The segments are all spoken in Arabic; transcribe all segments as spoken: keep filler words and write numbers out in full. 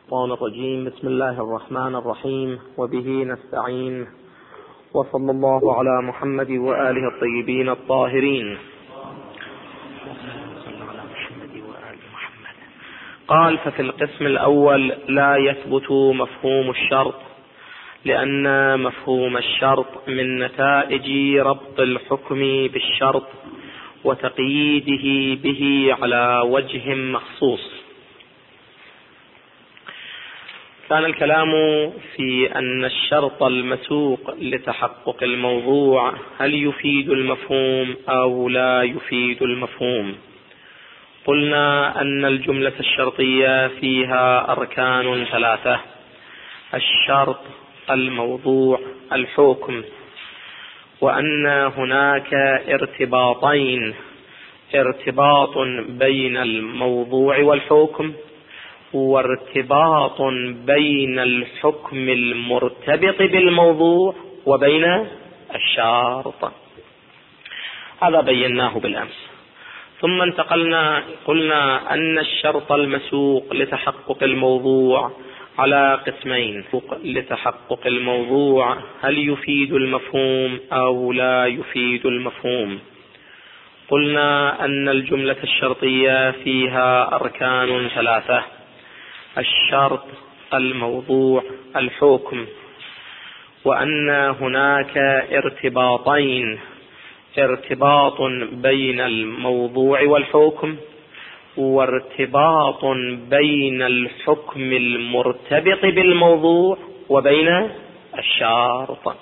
الشيطان الرجيم. بسم الله الرحمن الرحيم، وبه نستعين، وصلى الله على محمد وآله الطيبين الطاهرين. قال: ففي القسم الأول لا يثبت مفهوم الشرط، لأن مفهوم الشرط من نتائج ربط الحكم بالشرط وتقييده به على وجه مخصوص. كان الكلام في أن الشرط المسوق لتحقق الموضوع هل يفيد المفهوم أو لا يفيد المفهوم. قلنا أن الجملة الشرطية فيها أركان ثلاثة: الشرط، الموضوع، الحكم، وأن هناك ارتباطين: ارتباط بين الموضوع والحكم، وارتباط بين الحكم المرتبط بالموضوع وبين الشرط. هذا بيناه بالأمس. ثم انتقلنا قلنا أن الشرط المسوق لتحقق الموضوع على قسمين: لتحقق الموضوع هل يفيد المفهوم أو لا يفيد المفهوم. قلنا أن الجملة الشرطية فيها أركان ثلاثة: الشرط، الموضوع، الحكم، وأن هناك ارتباطين: ارتباط بين الموضوع والحكم، وارتباط بين الحكم المرتبط بالموضوع وبين الشرط.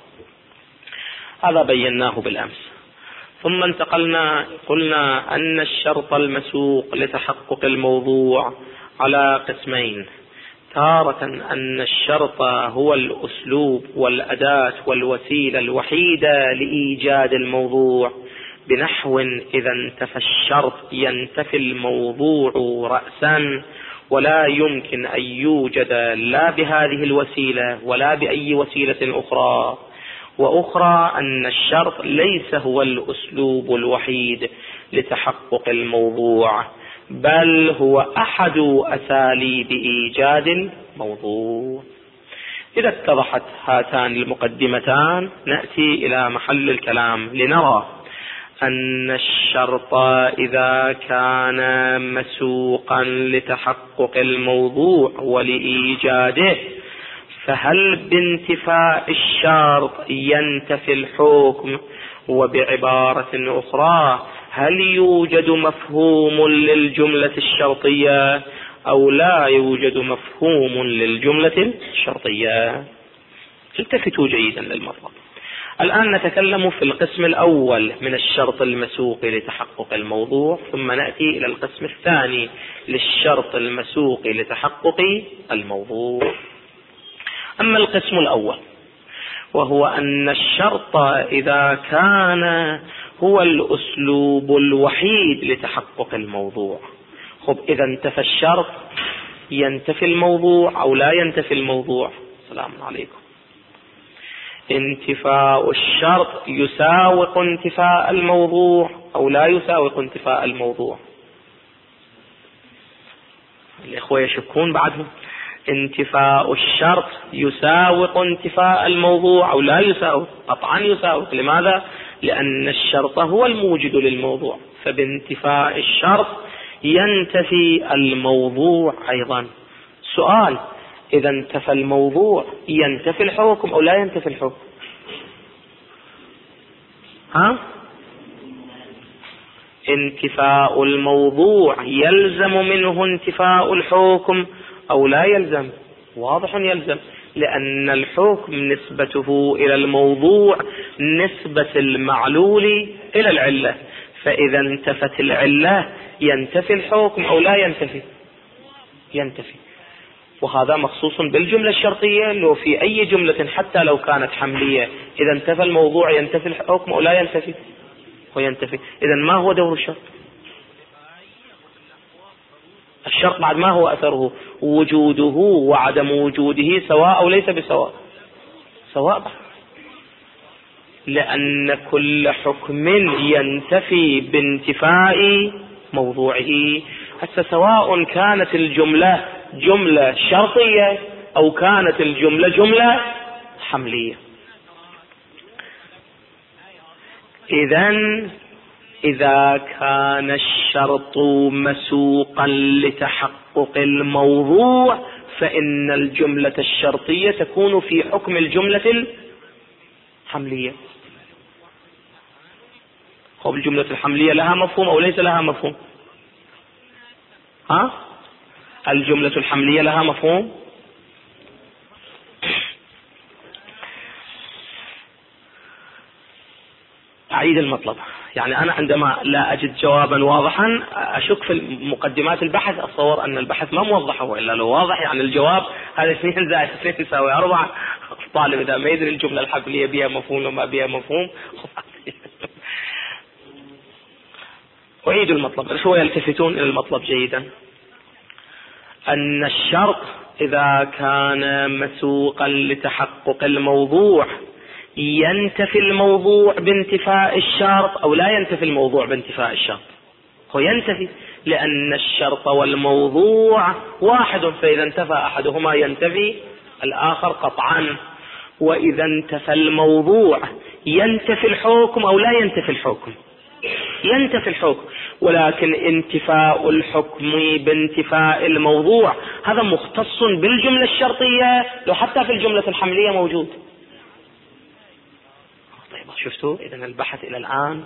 هذا بيناه بالأمس. ثم انتقلنا قلنا أن الشرط المسوق لتحقق الموضوع على قسمين: تارة أن الشرط هو الأسلوب والأداة والوسيلة الوحيدة لإيجاد الموضوع، بنحو إذا انتفى الشرط ينتفي الموضوع رأسا، ولا يمكن أن يوجد لا بهذه الوسيلة ولا بأي وسيلة أخرى. وأخرى أن الشرط ليس هو الأسلوب الوحيد لتحقق الموضوع، بل هو أحد أساليب إيجاد الموضوع. إذا اتضحت هاتان المقدمتان نأتي إلى محل الكلام لنرى أن الشرط إذا كان مسوقا لتحقق الموضوع ولإيجاده، فهل بانتفاء الشرط ينتفي الحكم؟ وبعبارة أخرى، هل يوجد مفهوم للجملة الشرطية أو لا يوجد مفهوم للجملة الشرطية؟ التفتوا جيدا للمطلب. الآن نتكلم في القسم الأول من الشرط المسوق لتحقق الموضوع، ثم نأتي إلى القسم الثاني للشرط المسوق لتحقق الموضوع. أما القسم الأول، وهو أن الشرط إذا كان هو الأسلوب الوحيد لتحقق الموضوع، خب إذا انتفى الشرط ينتفي الموضوع أو لا ينتفي الموضوع؟ السلام عليكم. انتفاء الشرط يساوق انتفاء الموضوع أو لا يساوق انتفاء الموضوع؟ الإخوة يشكون بعدهم. انتفاء الشرط يساوق انتفاء الموضوع أو لا يساوق؟ قطعا يساوق. لماذا؟ لأن الشرط هو الموجد للموضوع، فبانتفاء الشرط ينتفي الموضوع أيضا. سؤال: إذا انتفى الموضوع ينتفي الحكم أو لا ينتفي الحكم؟ ها؟ انتفاء الموضوع يلزم منه انتفاء الحكم أو لا يلزم؟ واضح يلزم، لأن الحكم نسبته إلى الموضوع نسبة المعلول إلى العلة، فإذا انتفت العلة ينتفي الحكم أو لا ينتفي؟ ينتفي. وهذا مخصوص بالجملة الشرطية، لو في أي جملة حتى لو كانت حملية إذا انتفى الموضوع ينتفي الحكم أو لا ينتفي؟ وينتفي. إذا ما هو دور الشرط؟ الشرط بعد ما هو أثره؟ وجوده وعدم وجوده سواء أو ليس بسواء؟ سواء بعد. لأن كل حكم ينتفي بانتفاء موضوعه. حتى سواء كانت الجملة جملة شرطية أو كانت الجملة جملة حملية. إذن إذا كان الشرط مسوقا لتحقق الموضوع فإن الجملة الشرطية تكون في حكم الجملة الحملية. خب الجملة الحملية لها مفهوم أو ليس لها مفهوم؟ ها؟ الجملة الحملية لها مفهوم؟ أعيد المطلب. يعني أنا عندما لا أجد جوابا واضحا أشك في مقدمات البحث، أتصور أن البحث ما موضحه، وإلا لو واضح يعني الجواب هذا اثنين زائد اثنين يساوي أربعة. الطالب إذا ما يدري الجملة الحملية بها مفهوم وما بها مفهوم. أعيد المطلب، شوية يلتفتون إلى المطلب جيدا. أن الشرط إذا كان مسوقا لتحقق الموضوع ينتفي الموضوع بانتفاء الشرط أو لا ينتفي الموضوع بانتفاء الشرط؟ هو ينتفي، لأن الشرط والموضوع واحد، فإذا انتفى أحدهما ينتفي الآخر قطعا. وإذا انتفى الموضوع ينتفي الحكم أو لا ينتفي الحكم؟ ينتفي الحكم. ولكن انتفاء الحكم بانتفاء الموضوع هذا مختص بالجملة الشرطية، لو حتى في الجملة الحملية موجود. طيب شفتوا إذن البحث إلى الآن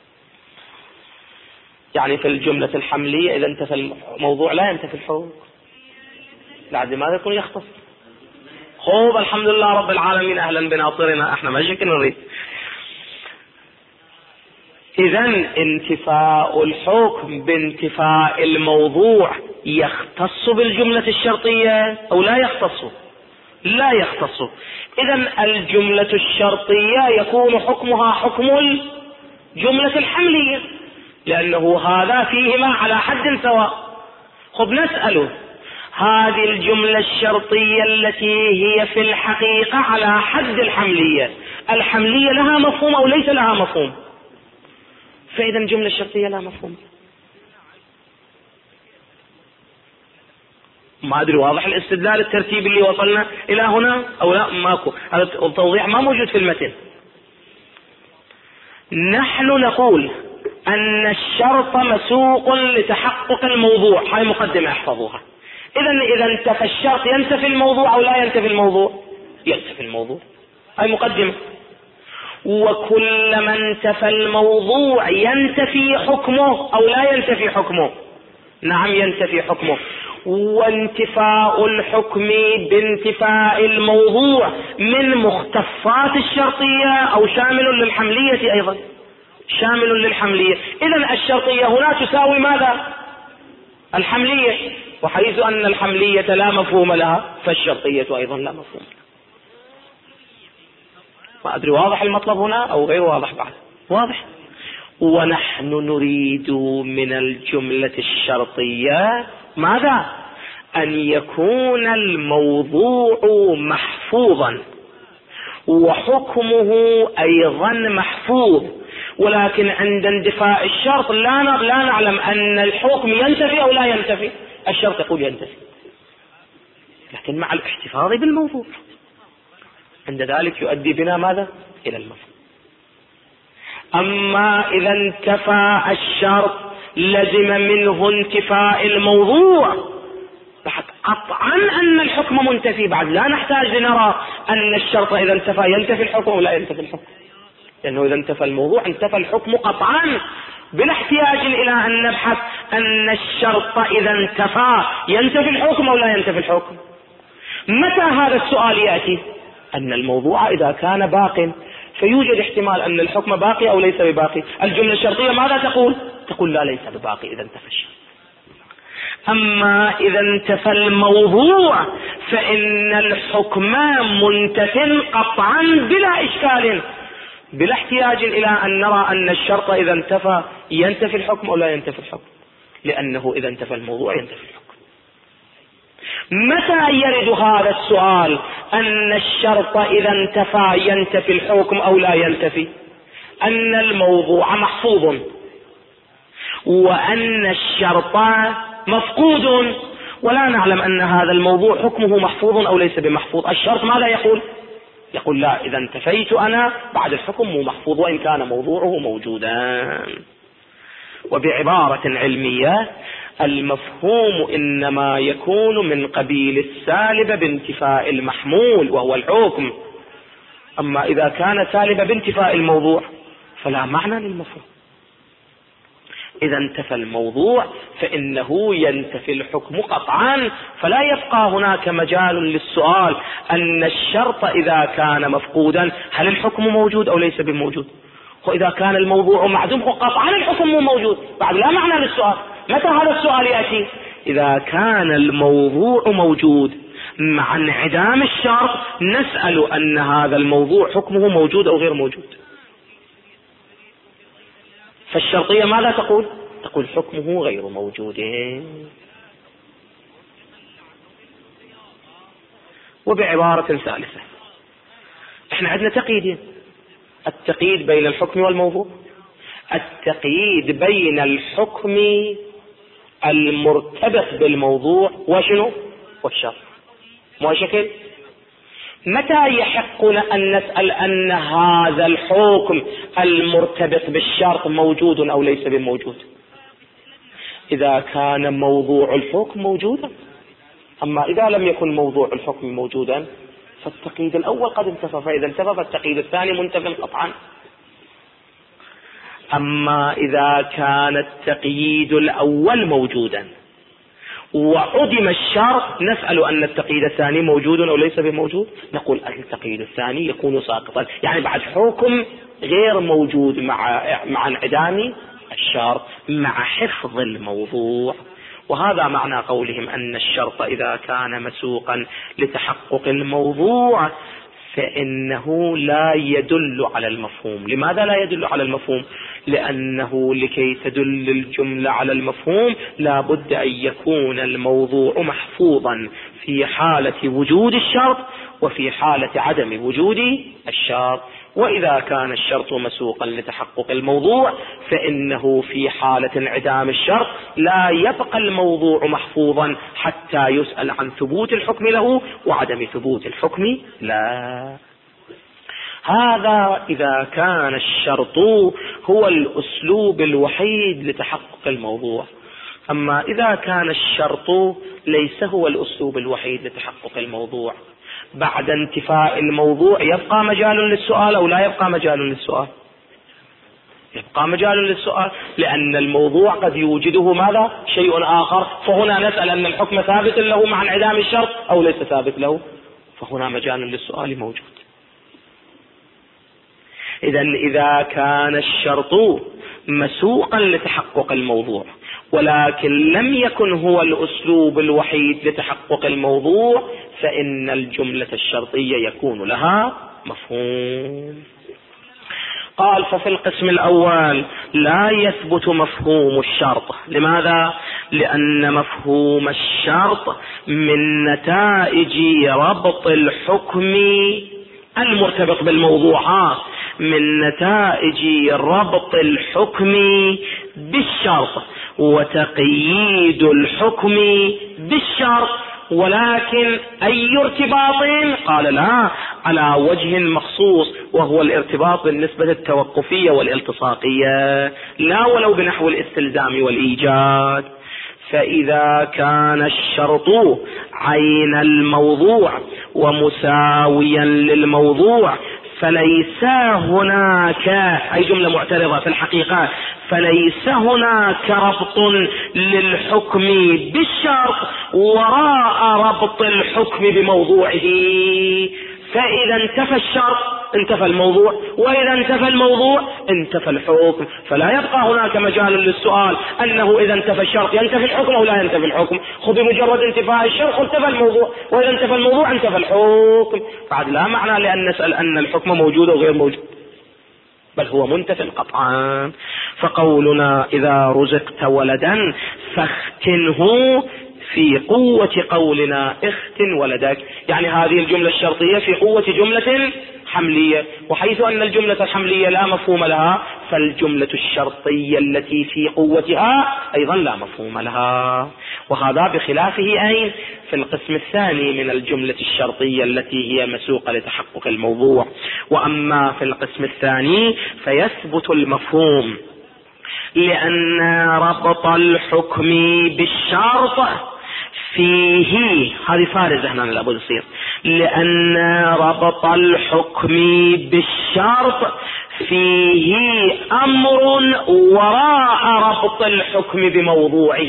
يعني في الجملة الحملية إذا انتفى الموضوع لا ينتفي الحكم، بعد ماذا يكون يختص؟ خوب الحمد لله رب العالمين، أهلا بناطرنا، احنا ما شكل نريد. إذن انتفاء الحكم بانتفاء الموضوع يختص بالجملة الشرطية أو لا يختص؟ لا يختص. إذن الجملة الشرطية يكون حكمها حكم الجملة الحملية، لأنه هذا فيهما على حد سواء. خب نسأله، هذه الجملة الشرطية التي هي في الحقيقة على حد الحملية، الحملية لها مفهوم أو ليس لها مفهوم؟ فإذا الجملة الشرطية لا مفهوم. ما أدري واضح الاستدلال الترتيب اللي وصلنا إلى هنا أو لا؟ ماكو، هذا التوضيح ما موجود في المتن. نحن نقول أن الشرط مسوق لتحقق الموضوع، هاي مقدمة احفظوها. إذا إذا انتفى الشرط ينتفي الموضوع أو لا ينتفي الموضوع؟ ينتفي الموضوع، هاي مقدمة. وكلما انتفى الموضوع ينتفي حكمه أو لا ينتفي حكمه؟ نعم ينتفي حكمه. وانتفاء الحكم بانتفاء الموضوع من مختصات الشرطية أو شامل للحملية؟ أيضا شامل للحملية. إذن الشرطية هنا تساوي ماذا؟ الحملية، وحيث أن الحملية لا مفهوم لها فالشرطية أيضا لا مفهوم لها. ما أدري واضح المطلب هنا أو غير واضح؟ بعد واضح. ونحن نريد من الجملة الشرطية ماذا؟ أن يكون الموضوع محفوظا وحكمه أيضا محفوظ، ولكن عند اندفاع الشرط لا لا نعلم أن الحكم ينتفي أو لا ينتفي. الشرط يقول ينتفي، لكن مع الاحتفاظ بالموضوع. عند ذلك يؤدي بنا ماذا؟ إلى المفهوم. أما إذا انتفى الشرط لزم منه انتفاء الموضوع، بعد قطعا أن الحكم منتفي، بعد لا نحتاج لنرى أن الشرط إذا انتفى ينتفي الحكم ولا ينتفي الحكم، لأنه إذا انتفى الموضوع انتفى الحكم قطعا، بلا احتياج إلى أن نبحث أن الشرط إذا انتفى ينتفي الحكم أو لا ينتفي الحكم. متى هذا السؤال يأتي؟ أن الموضوع إذا كان باق، فيوجد احتمال أن الحكم باقي أو ليس بباقي. الجملة الشرطية ماذا تقول؟ تقول لا، ليس بباقي إذا انتفى الشرط. أما إذا انتفى الموضوع فإن الحكم منتف قطعا بلا إشكال، بلا احتياج إلى أن نرى أن الشرط إذا انتفى ينتفي الحكم أو لا ينتفي الحكم، لأنه إذا انتفى الموضوع ينتفي الحكم. متى يرد هذا السؤال أن الشرط إذا انتفى ينتفي الحكم أو لا ينتفي؟ أن الموضوع محفوظ وأن الشرط مفقود ولا نعلم أن هذا الموضوع حكمه محفوظ أو ليس بمحفوظ. الشرط ماذا يقول؟ يقول لا، إذا انتفيت أنا بعد الحكم مو محفوظ وإن كان موضوعه موجودا. وبعبارة علمية المفهوم إنما يكون من قبيل السالب بانتفاء المحمول وهو الحكم، أما إذا كان سالب بانتفاء الموضوع فلا معنى للمفهوم. إذا انتفى الموضوع فإنه ينتفي الحكم قطعا، فلا يبقى هناك مجال للسؤال أن الشرط إذا كان مفقودا هل الحكم موجود أو ليس بموجود؟ وإذا كان الموضوع معدوم قطعا الحكم مو موجود، بعد لا معنى للسؤال. متى هذا السؤال يأتي؟ إذا كان الموضوع موجود مع انعدام الشرط نسأل أن هذا الموضوع حكمه موجود أو غير موجود. فالشرطية ماذا تقول؟ تقول حكمه غير موجود. وبعبارة ثالثة، احنا عندنا تقييدين: التقييد بين الحكم والموضوع، التقييد بين الحكم المرتبط بالموضوع وشنو؟ والشرط. مو شكل؟ متى يحق أن نسأل أن هذا الحكم المرتبط بالشرط موجود أو ليس بموجود؟ إذا كان موضوع الحكم موجودا. أما إذا لم يكن موضوع الحكم موجودا فالتقييد الأول قد انتفى، فإذا انتفى فالتقييد الثاني منتفى قطعا. أما إذا كان التقييد الأول موجودا وعدم الشرط نسأل أن التقييد الثاني موجود أو ليس بموجود؟ نقول التقييد الثاني يكون ساقطا، يعني بعد حكم غير موجود مع مع انعدام الشرط مع حفظ الموضوع. وهذا معنى قولهم أن الشرط إذا كان مسوقا لتحقق الموضوع فإنه لا يدل على المفهوم. لماذا لا يدل على المفهوم؟ لأنه لكي تدل الجملة على المفهوم لا بد أن يكون الموضوع محفوظا في حالة وجود الشرط وفي حالة عدم وجود الشرط. وإذا كان الشرط مسوقا لتحقق الموضوع فإنه في حالة انعدام الشرط لا يبقى الموضوع محفوظا حتى يسأل عن ثبوت الحكم له وعدم ثبوت الحكم لا. هذا إذا كان الشرط هو الأسلوب الوحيد لتحقق الموضوع. أما إذا كان الشرط ليس هو الأسلوب الوحيد لتحقق الموضوع، بعد انتفاء الموضوع يبقى مجال للسؤال أو لا يبقى مجال للسؤال؟ يبقى مجال للسؤال، لأن الموضوع قد يوجده ماذا؟ شيء آخر، فهنا نسأل أن الحكم ثابت له مع انعدام الشرط أو ليس ثابت له، فهنا مجال للسؤال موجود. إذا إذا كان الشرط مسوقا لتحقق الموضوع ولكن لم يكن هو الأسلوب الوحيد لتحقق الموضوع فإن الجملة الشرطية يكون لها مفهوم. قال: ففي القسم الأول لا يثبت مفهوم الشرط. لماذا؟ لأن مفهوم الشرط من نتائج ربط الحكم المرتبط بالموضوعات، من نتائج ربط الحكم بالشرط وتقييد الحكم بالشرط. ولكن أي ارتباط؟ قال: لا، على وجه مخصوص وهو الارتباط بالنسبة التوقفية والالتصاقية، لا ولو بنحو الاستلزام والإيجاد. فإذا كان الشرط عين الموضوع ومساويا للموضوع فليس هناك، أي جملة معترضة في الحقيقة، فليس هناك ربط للحكم بالشرط وراء ربط الحكم بموضوعه. فإذا انتفى الشرط انتفى الموضوع، وإذا انتفى الموضوع انتفى الحكم، فلا يبقى هناك مجال للسؤال أنه إذا انتفى الشرط ينتفي الحكم أو لا ينتفي الحكم. خذ بمجرد انتفاء الشرط انتفى الموضوع، وإذا انتفى الموضوع انتفى الحكم، بعد لا معنى لأن نسأل أن الحكم موجود أو غير موجود، بل هو منتفى قطعا. فقولنا إذا رزقت ولدا فاختنه في قوة قولنا اخت ولدك، يعني هذه الجملة الشرطية في قوة جملة حملية، وحيث أن الجملة الحملية لا مفهوم لها فالجملة الشرطية التي في قوتها أيضا لا مفهوم لها. وهذا بخلافه أين؟ في القسم الثاني من الجملة الشرطية التي هي مسوقة لتحقق الموضوع. وأما في القسم الثاني فيثبت المفهوم، لأن ربط الحكم بالشرط فيه، هذه فارزة هنا لابد يصير، لأن ربط الحكم بالشرط فيه أمر وراء ربط الحكم بموضوعه.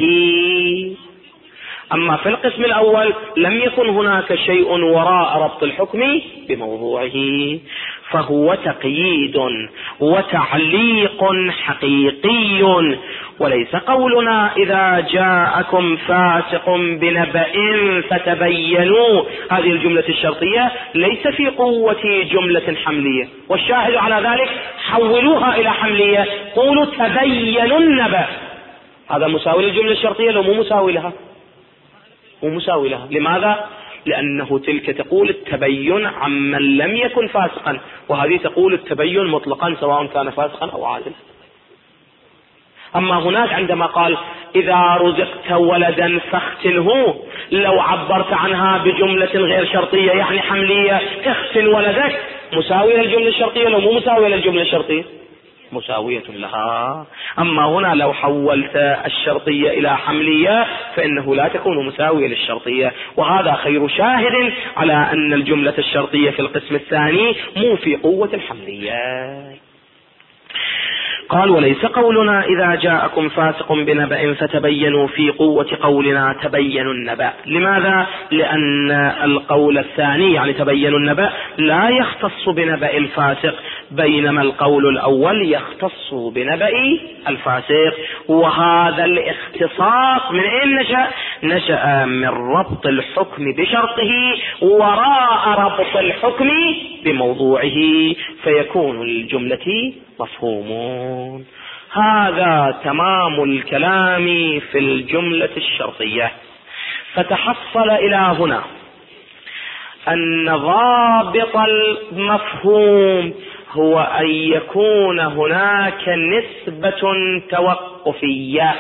أما في القسم الأول لم يكن هناك شيء وراء ربط الحكم بموضوعه، فهو تقييد وتعليق حقيقي، وليس قولنا إذا جاءكم فاسق بنبأ فتبينوا، هذه الجملة الشرطية ليس في قوة جملة حملية، والشاهد على ذلك حولوها إلى حملية، قولوا تبينوا النبأ، هذا مساوي للجملة الشرطية لو مو مساوي لها؟ مو مساوي لها. لماذا؟ لأنه تلك تقول التبين عمن لم يكن فاسقا، وهذه تقول التبين مطلقا سواء كان فاسقا أو عادلا. أما هناك عندما قال إذا رزقت ولدا فاختنه، لو عبرت عنها بجملة غير شرطية يعني حملية، اختن ولدك، مساوية للجملة الشرطية لو مو مساوية للجملة الشرطية؟ مساوية لها. أما هنا لو حولت الشرطية إلى حملية فإنه لا تكون مساوية للشرطية، وهذا خير شاهد على أن الجملة الشرطية في القسم الثاني مو في قوة الحملية. قال وليس قولنا إذا جاءكم فاسق بنبأ فتبينوا في قوة قولنا تبينوا النبأ. لماذا؟ لأن القول الثاني يعني تبينوا النبأ لا يختص بنبأ الفاسق، بينما القول الأول يختص بنبأ الفاسق. وهذا الاختصاص من أين نشأ؟ نشأ من ربط الحكم بشرطه وراء ربط الحكم بموضوعه، فيكون الجملة مفهومون. هذا تمام الكلام في الجملة الشرطية. فتحصل إلى هنا أن ضابط المفهوم هو أن يكون هناك نسبة توقفية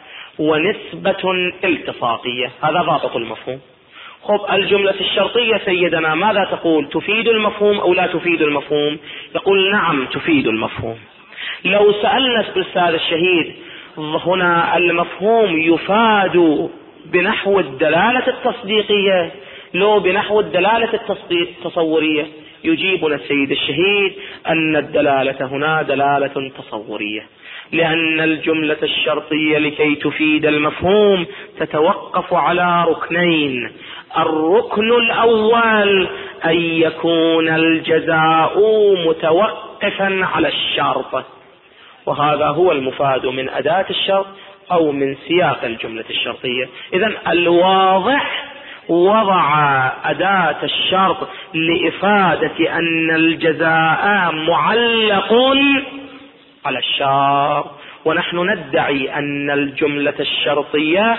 ونسبة التصاقية، هذا ضابط المفهوم. خب الجملة الشرطية سيدنا ماذا تقول؟ تفيد المفهوم أو لا تفيد المفهوم؟ يقول نعم تفيد المفهوم. لو سألنا الأستاذ الشهيد هنا المفهوم يفاد بنحو الدلالة التصديقية لو بنحو الدلالة التصورية؟ يجيبنا السيد الشهيد أن الدلالة هنا دلالة تصورية، لأن الجملة الشرطية لكي تفيد المفهوم تتوقف على ركنين. الركن الأول أن يكون الجزاء متوقفا على الشرط، وهذا هو المفاد من أداة الشرط أو من سياق الجملة الشرطية. إذن الواضح وضع أداة الشرط لإفادة أن الجزاء معلق على الشرط، ونحن ندعي أن الجملة الشرطية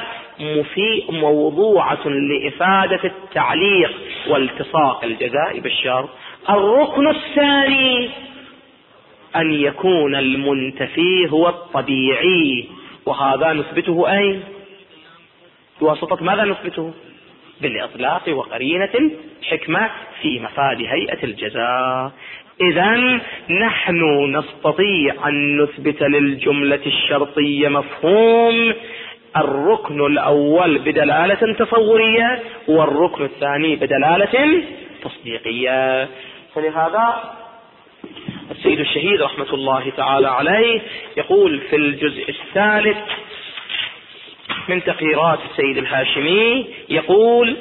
موضوعة لإفادة التعليق والتصاق الجزاء بالشرط. الركن الثاني أن يكون المنتفي هو الطبيعي، وهذا نثبته أين؟ بواسطة ماذا نثبته؟ بالإطلاق وقرينة الحكمة في مفاد هيئة الجزاء. إذن نحن نستطيع أن نثبت للجملة الشرطية مفهوم الركن الأول بدلالة تصورية والركن الثاني بدلالة تصديقية. فلهذا السيد الشهيد رحمة الله تعالى عليه يقول في الجزء الثالث من تقريرات السيد الهاشمي، يقول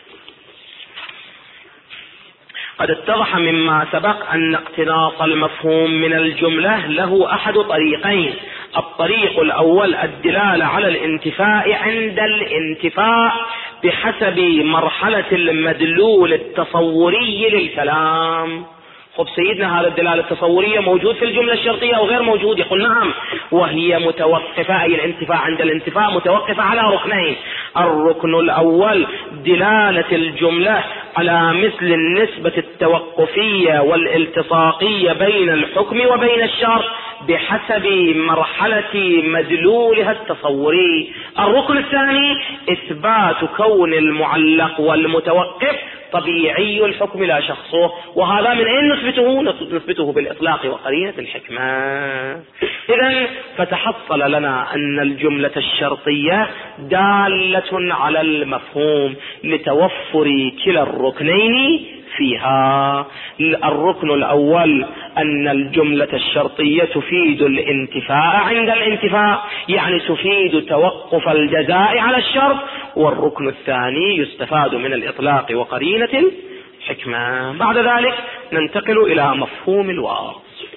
قد اتضح مما سبق أن اقتناص المفهوم من الجملة له أحد طريقين. الطريق الأول الدلالة على الانتفاء عند الانتفاء بحسب مرحلة المدلول التصوري للكلام، خب سيدنا هذا الدلالة التصورية موجود في الجملة الشرطية أو غير موجود؟ يقول نعم، وهي متوقفة، أي الانتفاء عند الانتفاء متوقفة على ركنين. الركن الأول دلالة الجملة على مثل النسبة التوقفية والالتصاقية بين الحكم وبين الشرط بحسب مرحلة مدلولها التصوري. الركن الثاني إثبات كون المعلق والمتوقف طبيعي الحكم لا شخصه، وهذا من أين نثبته؟ نثبته بالإطلاق وقرينة الحكمة. إذن فتحصل لنا أن الجملة الشرطية دالة على المفهوم لتوفر كلا الركنين فيها. الركن الأول أن الجملة الشرطية تفيد الانتفاء عند الانتفاء، يعني تفيد توقف الجزاء على الشرط. والركن الثاني يستفاد من الإطلاق وقرينة الحكمة. بعد ذلك ننتقل إلى مفهوم الواو.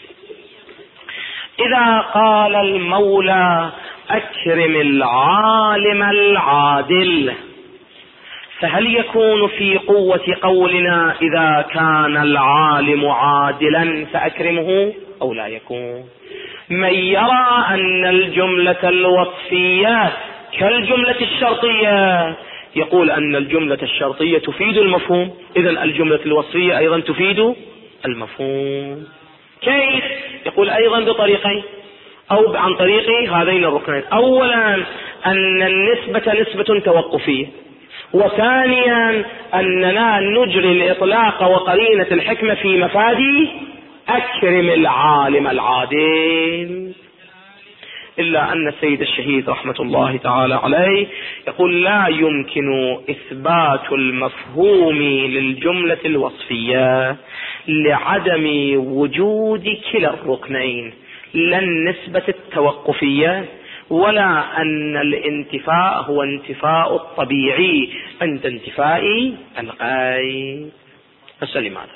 إذا قال المولى أكرم العالم العادل، فهل يكون في قوة قولنا إذا كان العالم عادلا فأكرمه أو لا يكون؟ من يرى أن الجملة الوصفية كالجملة الشرطية يقول أن الجملة الشرطية تفيد المفهوم، إذن الجملة الوصفية أيضا تفيد المفهوم. كيف؟ يقول أيضا بطريقين أو عن طريق هذين الركنين. أولا أن النسبة نسبة توقفية، وثانيا أننا نجري الإطلاق وقرينة الحكمة في مفاد أكرم العالم العادل. إلا أن السيد الشهيد رحمة الله تعالى عليه يقول لا يمكن إثبات المفهوم للجملة الوصفية لعدم وجود كلا الركنين، لا النسبة التوقفية ولا أن الانتفاء هو انتفاء الطبيعي عند انتفاء الغير. بس لماذا؟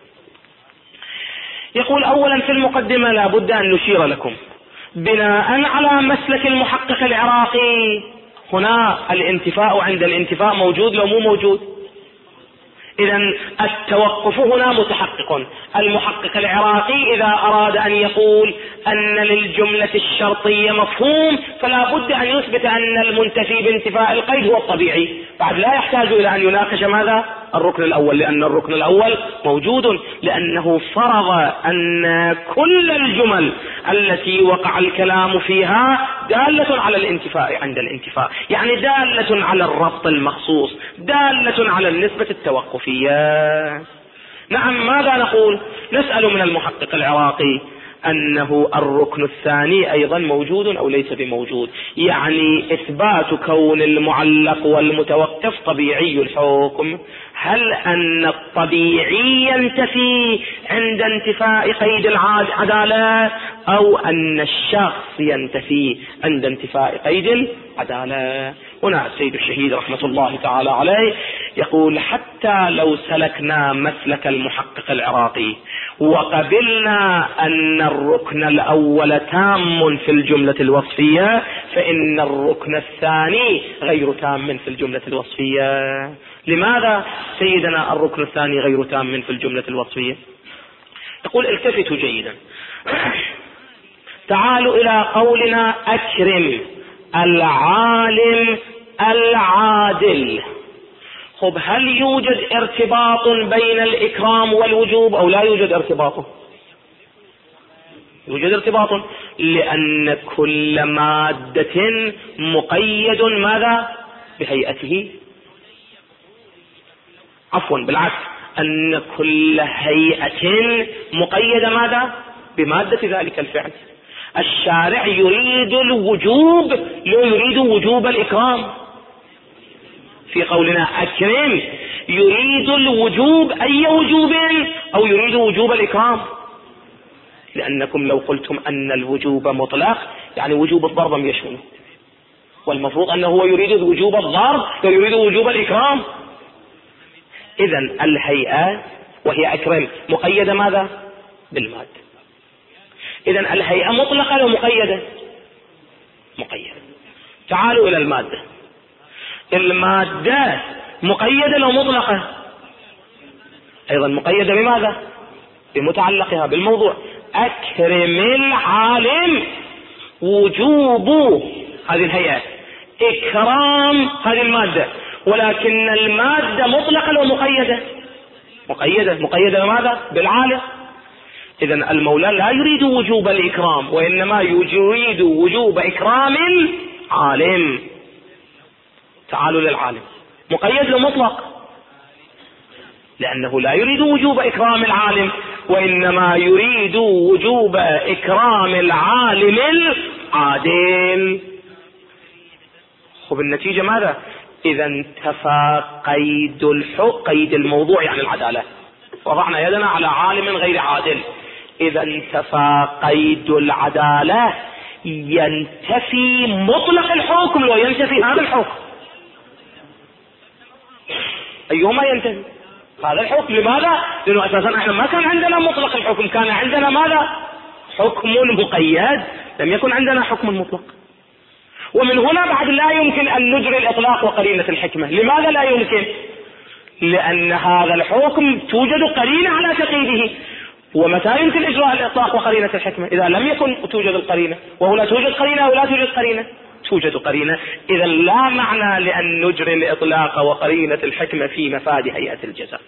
يقول أولا في المقدمة لا بد أن نشير لكم بناء على مسلك المحقق العراقي، هنا الانتفاء عند الانتفاء موجود لو مو موجود؟ إذن التوقف هنا متحقق. المحقق العراقي إذا أراد أن يقول أن للجملة الشرطية مفهوم فلا بد أن يثبت أن المنتفي بانتفاء القيد هو الطبيعي، بعد لا يحتاج إلى أن يناقش ماذا؟ الركن الأول، لأن الركن الأول موجود، لأنه فرض أن كل الجمل التي وقع الكلام فيها دالة على الانتفاء عند الانتفاء، يعني دالة على الربط المخصوص، دالة على النسبة التوقفية. نعم، ماذا نقول؟ نسأل من المحقق العراقي أنه الركن الثاني أيضا موجود أو ليس بموجود، يعني إثبات كون المعلق والمتوقف طبيعي الحكم. هل أن الطبيعي ينتفي عند انتفاء قيد العدالة أو أن الشخص ينتفي عند انتفاء قيد العدالة؟ هنا السيد الشهيد رحمة الله تعالى عليه يقول حتى لو سلكنا مسلك المحقق العراقي وقبلنا أن الركن الأول تام في الجملة الوصفية، فإن الركن الثاني غير تام في الجملة الوصفية. لماذا سيدنا الركن الثاني غير تام في الجملة الوصفية؟ يقول التفتوا جيدا، تعالوا إلى قولنا أكرم العالم العادل. خب هل يوجد ارتباط بين الإكرام والوجوب أو لا يوجد ارتباط؟ يوجد ارتباط، لأن كل مادة مقيد ماذا؟ بهيئته. عفوا بالعكس، أن كل هيئة مقيدة ماذا؟ بمادة ذلك الفعل. الشارع يريد الوجوب لا يريد وجوب الإكرام. في قولنا أكرم يريد الوجوب أي وجوب أو يريد وجوب الإكرام، لأنكم لو قلتم أن الوجوب مطلق يعني وجوب الضرب يشمله، والمفروض أنه هو يريد وجوب الضرب ويريد وجوب الإكرام. إذن الهيئة وهي أكرم مقيدة ماذا؟ بالمادة. إذن الهيئة مطلقة ومقيدة؟ مقيدة. تعالوا إلى المادة. المادة مقيدة لو مطلقة؟ أيضا مقيدة بماذا؟ بمتعلقها بالموضوع. أكرم العالم وجوب هذه الهيئة، إكرام هذه المادة، ولكن المادة مطلقة ومقيدة. مقيدة مقيدة بماذا؟ بالعالم. إذن المولى لا يريد وجوب الإكرام، وإنما يريد وجوب إكرام العالم. تعالوا للعالم مقيد لمطلق، لأنه لا يريد وجوب إكرام العالم، وإنما يريد وجوب إكرام العالم العادل. خب النتيجة ماذا؟ إذا انتفى قيد الحق، قيد الموضوع يعني العدالة، وضعنا يدنا على عالم غير عادل. إذا انتفى قيد العدالة ينتفي مطلق الحكم وينتفي هذا الحكم. أيهما ينتفي؟ هذا الحكم. لماذا؟ لأنه أساسا احنا ما كان عندنا مطلق الحكم، كان عندنا ماذا؟ حكم مقيد، لم يكن عندنا حكم مطلق. ومن هنا بعد لا يمكن أن نجري الإطلاق وقرينة الحكمة. لماذا لا يمكن؟ لأن هذا الحكم توجد قرينة على تقييده. ومتى يمكن إجراء الإطلاق وقرينة الحكمة؟ إذا لم يكن توجد القرينة. وهنا توجد قرينة أو لا توجد قرينة؟ توجد قرينة. إذا لا معنى لأن نجري الإطلاق وقرينة الحكمة في مفاد هيئة الجزاء.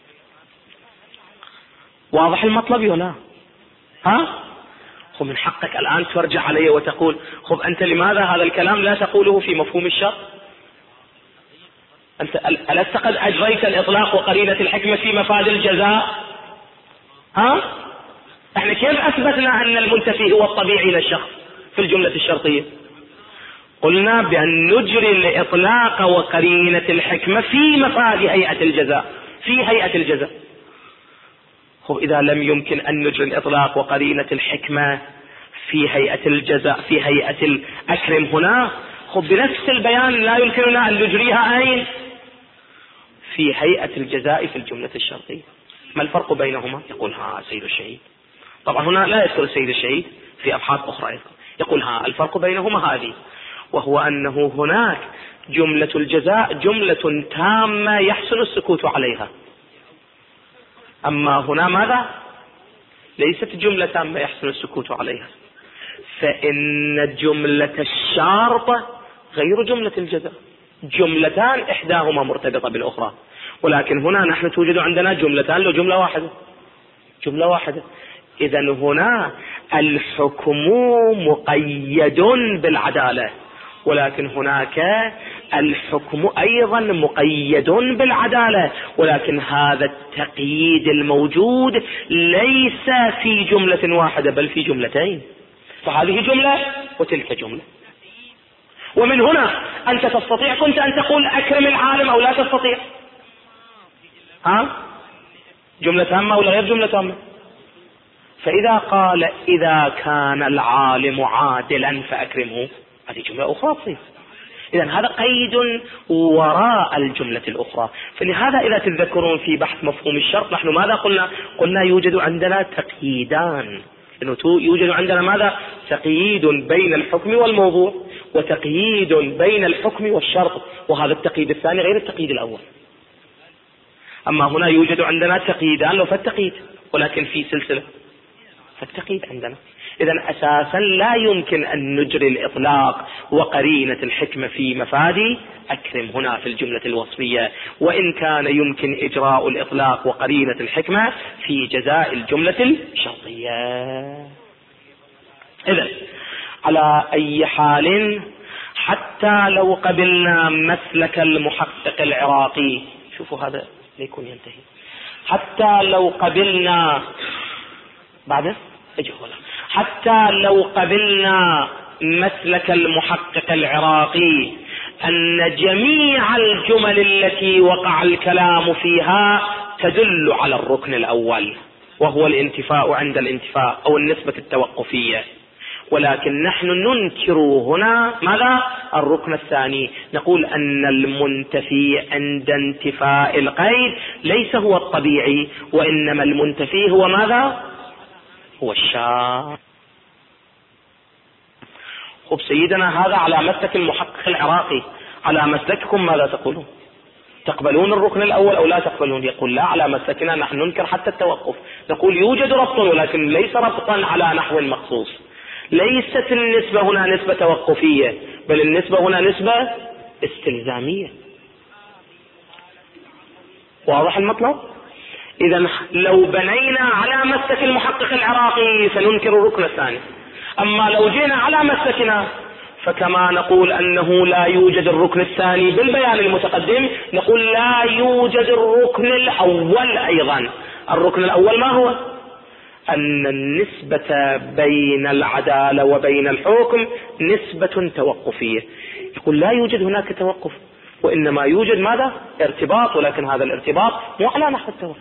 واضح المطلب ولا؟ ها؟ خب من حقك الآن ترجع علي وتقول خب أنت لماذا هذا الكلام لا تقوله في مفهوم الشرط؟ أنت ألست قد أجريت الإطلاق وقرينة الحكمة في مفاد الجزاء؟ ها؟ احنا كيف أثبتنا أن المنتفي هو الطبيعي للشخص في الجملة الشرطية؟ قلنا بأن نجري الإطلاق وقرينة الحكمة في مفاد هيئة الجزاء، في هيئة الجزاء. خب إذا لم يمكن أن نجري الإطلاق وقرينة الحكمة في هيئة الجزاء، في هيئة الأكرم هنا، خب بنفس البيان لا يمكننا أن نجريها أين؟ في هيئة الجزاء في الجملة الشرطية. ما الفرق بينهما؟ يقول ها سيد الشهيد. طبعا هنا لا يذكر السيد الشهيد، في أبحاث أخرى يذكر. يقول ها الفرق بينهما هذه، وهو أنه هناك جملة الجزاء جملة تامة يحسن السكوت عليها، أما هنا ماذا؟ ليست جملة تامة يحسن السكوت عليها. فإن جملة الشرط غير جملة الجزاء، جملتان إحداهما مرتبطة بالأخرى، ولكن هنا نحن توجد عندنا جملتان لو جملة واحدة، جملة واحدة. إذن هنا الحكم مقيد بالعدالة، ولكن هناك الحكم أيضا مقيد بالعدالة، ولكن هذا التقييد الموجود ليس في جملة واحدة بل في جملتين، فهذه جملة وتلك جملة. ومن هنا أنت تستطيع كنت أن تقول أكرم العالم أو لا تستطيع؟ ها؟ جملة تامة ولا غير جملة تامة؟ فإذا قال إذا كان العالم عادلا فأكرمه، هذه جملة أخرى تصير. إذن هذا قيد وراء الجملة الأخرى. فلهذا إذا تذكرون في بحث مفهوم الشرط نحن ماذا قلنا؟ قلنا يوجد عندنا تقييدان، إنه يوجد عندنا ماذا؟ تقييد بين الحكم والموضوع، وتقييد بين الحكم والشرط، وهذا التقييد الثاني غير التقييد الأول. أما هنا يوجد عندنا تقييدان لو فالتقييد، ولكن في سلسلة فالتقييد عندنا. إذن أساسا لا يمكن أن نجري الإطلاق وقرينة الحكمة في مفاد أكرم هنا في الجملة الوصفية، وإن كان يمكن إجراء الإطلاق وقرينة الحكمة في جزاء الجملة الشرطية. إذن على أي حال حتى لو قبلنا مسلك المحقق العراقي، شوفوا هذا ليكون ينتهي، حتى لو قبلنا بعد اجي هنا حتى لو قبلنا مسلك المحقق العراقي أن جميع الجمل التي وقع الكلام فيها تدل على الركن الأول، وهو الانتفاء عند الانتفاء أو النسبة التوقفية، ولكن نحن ننكر هنا ماذا؟ الركن الثاني. نقول أن المنتفي عند انتفاء القيد ليس هو الطبيعي، وإنما المنتفي هو ماذا؟ هو الشاذ. خب سيدنا هذا على مسلك المحقق العراقي، على مسلككم ماذا تقولون؟ تقبلون الركن الأول أو لا تقبلون؟ يقول لا، على مسلكنا نحن ننكر حتى التوقف، نقول يوجد ربط ولكن ليس ربطا على نحو مخصوص، ليست النسبة هنا نسبة توقفية، بل النسبة هنا نسبة استلزامية. واضح المطلب؟ إذا لو بنينا على مسلك المحقق العراقي سننكر الركن الثاني، أما لو جينا على مسلكنا فكما نقول أنه لا يوجد الركن الثاني بالبيان المتقدم، نقول لا يوجد الركن الأول أيضا. الركن الأول ما هو؟ أن النسبة بين العدالة وبين الحكم نسبة توقفية. يقول لا يوجد هناك توقف، وإنما يوجد ماذا؟ ارتباط، ولكن هذا الارتباط مو على نحو التوقف.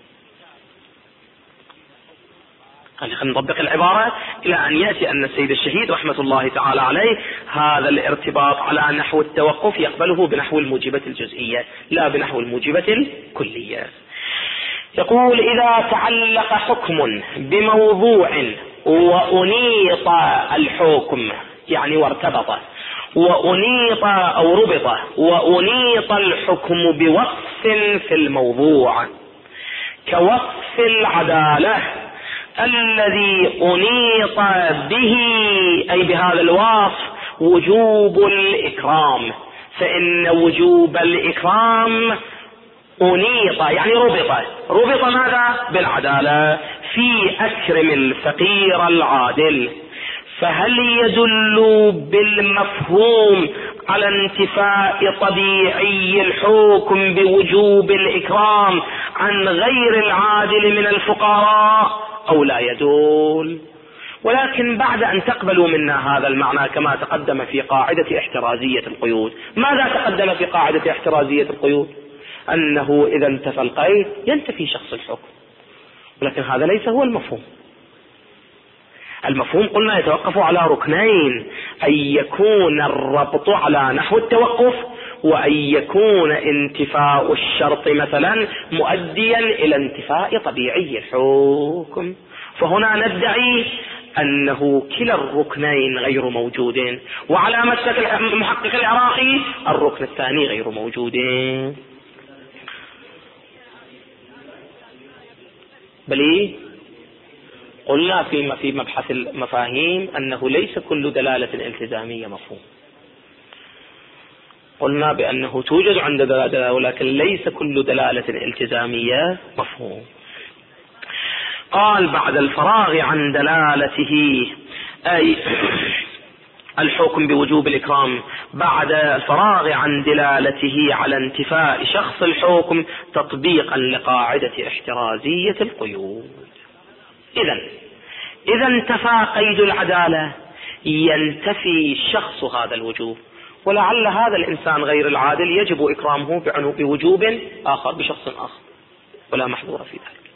خلينا نطبق العبارة إلى أن يأتي أن السيد الشهيد رحمة الله تعالى عليه هذا الارتباط على نحو التوقف يقبله بنحو الموجبة الجزئية لا بنحو الموجبة الكلية. يقول إذا تعلق حكم بموضوع وأنيط الحكم، يعني وارتبط، وأنيط أو ربط وأنيط الحكم بوصف في الموضوع كوصف العدالة الذي أنيط به، أي بهذا الوصف، وجوب الإكرام، فإن وجوب الإكرام أنيط يعني ربط، ربط ماذا؟ بالعدالة، في أكرم الفقير العادل. فهل يدل بالمفهوم على انتفاء طبيعي الحكم بوجوب الإكرام عن غير العادل من الفقراء أو لا يدل؟ ولكن بعد أن تقبلوا منا هذا المعنى كما تقدم في قاعدة احترازية القيود، ماذا تقدم في قاعدة احترازية القيود؟ أنه إذا انتفى القيد ينتفي شخص الحكم، ولكن هذا ليس هو المفهوم. المفهوم قلنا يتوقف على ركنين، أن يكون الربط على نحو التوقف، وأن يكون انتفاء الشرط مثلا مؤديا إلى انتفاء طبيعي الحكم. فهنا ندعي أنه كلا الركنين غير موجودين، وعلى مسلك المحقق العراقي الركن الثاني غير موجود. بل قلنا في في مبحث المفاهيم أنه ليس كل دلالة التزامية مفهوم، قلنا بأنه توجد عند دلالة ولكن ليس كل دلالة التزامية مفهوم. قال بعد الفراغ عن دلالته أي الحكم بوجوب الإكرام، بعد الفراغ عن دلالته على انتفاء شخص الحكم تطبيقا لقاعدة احترازية القيود. إذن إذا انتفى قيد العدالة ينتفي شخص هذا الوجوب، ولعل هذا الإنسان غير العادل يجب إكرامه بوجوب آخر بشخص آخر، ولا محظور في ذلك.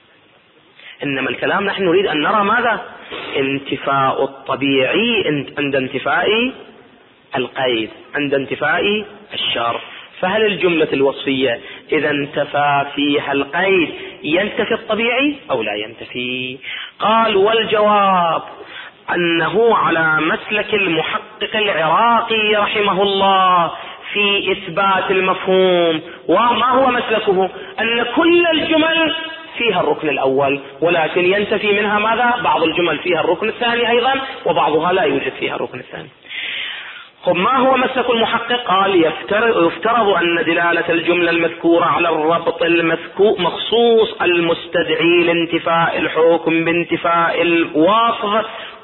إنما الكلام نحن نريد أن نرى ماذا؟ انتفاء الطبيعي عند انتفاء القيد، عند انتفاء الشرط. فهل الجملة الوصفية إذا انتفى فيها القيد ينتفي الطبيعي أو لا ينتفي؟ قال والجواب أنه على مسلك المحقق العراقي رحمه الله في إثبات المفهوم. وما هو مسلكه؟ أن كل الجمل فيها الركن الأول، ولكن ينتفي منها ماذا؟ بعض الجمل فيها الركن الثاني أيضا، وبعضها لا يوجد فيها الركن الثاني. ما هو مسلك المحقق؟ قال يفترض أن دلالة الجملة المذكورة على الربط المخصوص المستدعي لانتفاء الحكم بانتفاء الوصف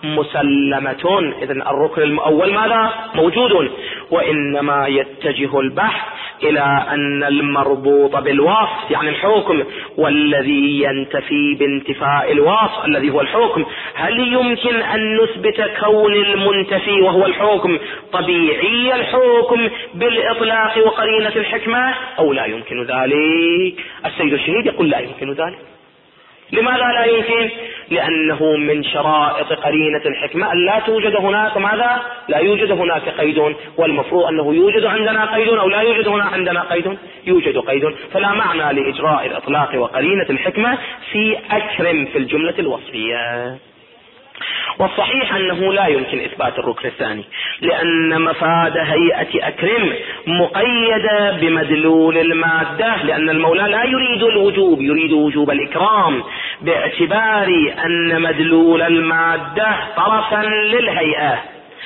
مسلمة. إذن الركن الأول ماذا؟ موجود، وإنما يتجه البحث إلى أن المربوط بالوصف يعني الحكم، والذي ينتفي بانتفاء الوصف الذي هو الحكم، هل يمكن أن نثبت كون المنتفي وهو الحكم طبيعي الحكم بالإطلاق وقرينة الحكمة أو لا يمكن ذلك؟ السيد الشهيد يقول لا يمكن ذلك. لماذا لا يمكن؟ لأنه من شرائط قرينة الحكمة أن لا توجد هناك ماذا؟ لا يوجد هناك قيد، والمفروض أنه يوجد عندنا قيد أو لا يوجد هنا عندنا قيد؟ يوجد قيد، فلا معنى لإجراء الإطلاق وقرينة الحكمة في أكرم في الجملة الوصفية. والصحيح أنه لا يمكن إثبات الركن الثاني، لأن مفاد هيئة أكرم مقيدة بمدلول المادة، لأن المولى لا يريد الوجوب، يريد وجوب الإكرام، باعتبار أن مدلول المادة طرفا للهيئة،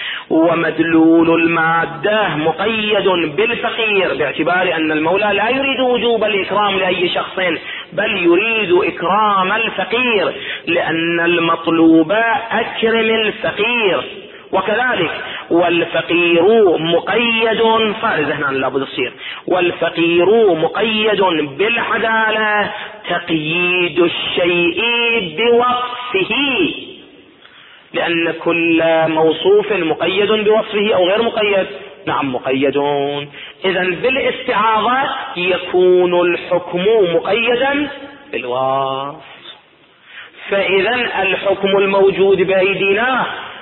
ومدلول المادة مقيد بالفقير، باعتبار أن المولى لا يريد وجوب الإكرام لأي شخص، بل يريد إكرام الفقير، لأن المطلوب أكرم الفقير. وكذلك والفقير مقيد، فارز هنا لابد الصير، والفقير مقيد بالعدالة تقييد الشيء بوصفه، لأن كل موصوف مقيد بوصفه أو غير مقيد. نعم مقيدون. إذن بالاستعاضة يكون الحكم مقيدا بالوصف. فإذا الحكم الموجود بأيدينا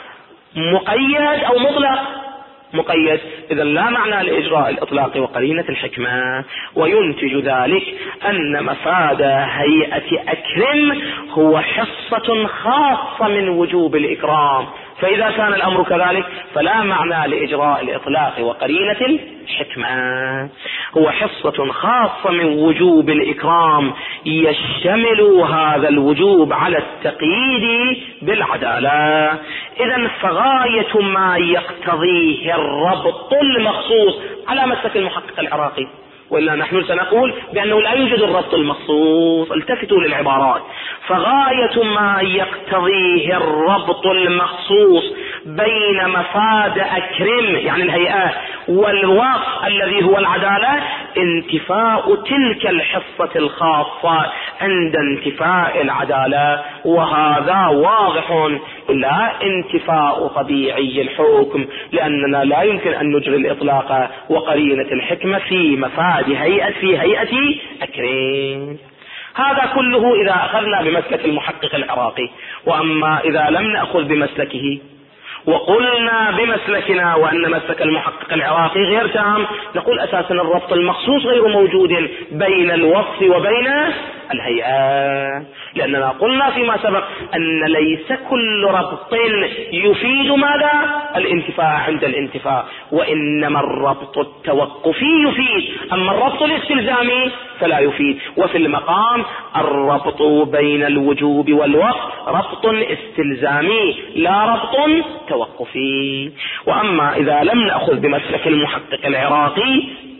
مقيد أو مطلق؟ مقيد. إذا لا معنى لإجراء الإطلاق وقرينة الحكمة، وينتج ذلك أن مفاد هيئة أكرم هو حصة خاصة من وجوب الإكرام. فإذا كان الأمر كذلك فلا معنى لإجراء الإطلاق وقرينة الحكمة، هو حصة خاصة من وجوب الإكرام، يشتمل هذا الوجوب على التقييد بالعدالة. إذن فغاية ما يقتضيه الربط المخصوص على مسلك المحقق العراقي، وإلا نحن سنقول بأنه لا يوجد الربط المخصوص. التفتوا للعبارات. فغاية ما يقتضيه الربط المخصوص بين مفاد أكرم يعني الهيئة والوصف الذي هو العدالة انتفاء تلك الحصة الخاصة عند انتفاء العدالة، وهذا واضح لا انتفاء طبيعي الحكم، لأننا لا يمكن أن نجري الإطلاق وقرينة الحكمة في مفاد هيئة في هيئة أكرم. هذا كله إذا أخذنا بمسلك المحقق العراقي. وأما إذا لم نأخذ بمسلكه وقلنا بمسلكنا وأن مسلك المحقق العراقي غير تام، نقول أساسا الربط المخصوص غير موجود بين الوصف وبين الهيئة، لأننا قلنا فيما سبق أن ليس كل ربط يفيد ماذا؟ الانتفاء عند الانتفاء، وإنما الربط التوقفي يفيد، أما الربط الاستلزامي فلا يفيد. وفي المقام الربط بين الوجوب والوقف ربط استلزامي لا ربط توقفي. وأما إذا لم نأخذ بمسلك المحقق العراقي